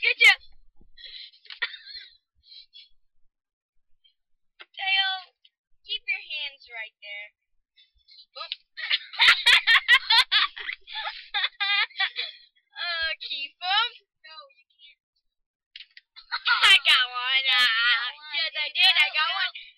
Good job. Tail, keep your hands right there. Keep them. Keep them. No, you can't. I got one. Yes, I did. I got one.